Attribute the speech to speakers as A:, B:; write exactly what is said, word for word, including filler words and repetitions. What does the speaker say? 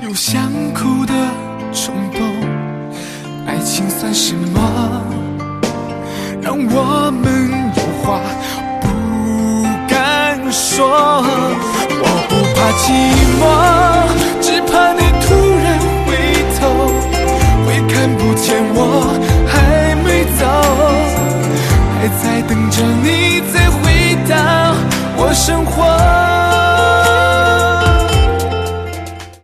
A: 有想哭的冲动。爱情算什么？让我们有话不敢说。我不怕寂寞，